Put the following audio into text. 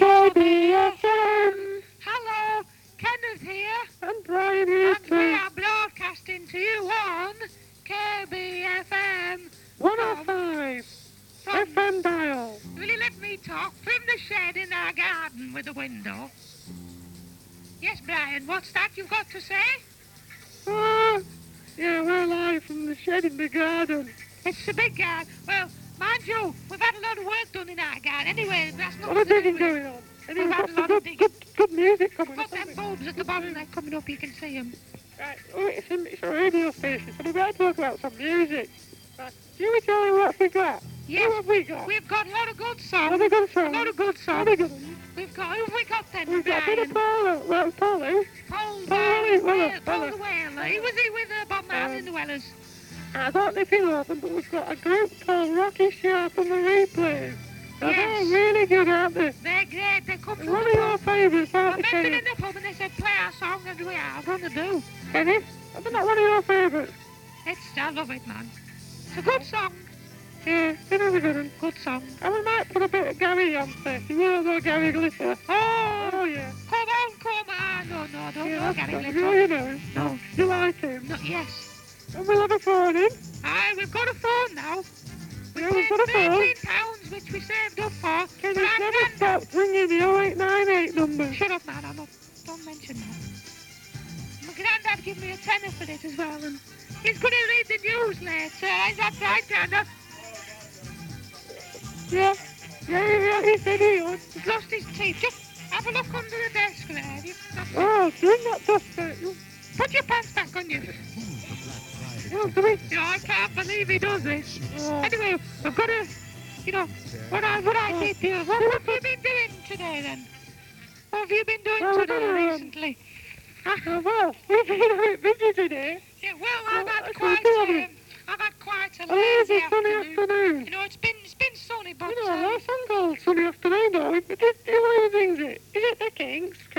KBFM. Hello, Kenneth here, And Brian here and we too. are broadcasting to you on KBFM 105 from, FM dial. will you let me talk, from the shed in our garden with the window. Yes, Brian, what's that you've got to say? Yeah, we're live from the shed in the garden. It's the big garden. Well, mind you, we've had a lot of work done in our garden. Anyway, that's A lot nothing of to do digging with it. going on. Anyway, We've had we've a got lot some of digging. good music coming Got up. them haven't we? bulbs at the bottom, they're coming up, you can see them. Right, it's a radio station, so we better talk about some music. Right, shall we tell you what we got? Yes, What have we got? we've got a lot of good songs. What have we got A lot of good What songs. have we got? We've got, who have we got then, We've got a bit of Brian? Paul. Well, Paul who? Paul Weller. the Whaler. He was with Bob Marley and the Whalers. I don't know if you know them, but we've got a group called Rocky Sharp and the Replays. Now, Yes. they're really good, aren't they? They're great. They come from One the of your pub. favourites, I aren't met they, them in Kenny? the pub and they said, play our song, and we are going to do. Kenny? Are they not one of your favourites? I love it, man. It's a good song. Yeah, it is a good one. Good song. And we might put a bit of Gary on first. You will know Gary Glitter. Oh, Yeah. come on. No, don't Yeah, know that's Gary good. Glitter. You know him. No, You like him. no, yes. And we'll have a phone in. Aye, we've got a phone now. We Yeah, paid we've got a phone. £13, which we saved up for. Kenny, for our never granddad. stop ringing the 0898 number. Shut up, man. Don't mention that. My granddad gave me a tenner for it as well, and he's going to read the news later. Is that right, Granddad? Yeah, he said he would. He's lost his teeth. Just have a look under the desk there. Oh, bring that dust out. Put your pants back on you. Oh, do we? You know, I can't believe he does this. Oh. Anyway, I've got to, what I keep here. What have you been doing today then? What have you been doing Well, we're today gonna, recently? Well, we've been a bit busy today. Yeah, well, I've well, had I quite can't do it. a A lazy lazy sunny afternoon. afternoon. You know, it's been sunny, but You know, last song called Sunny Afternoon, though. Who sings it? Is it the Kinks?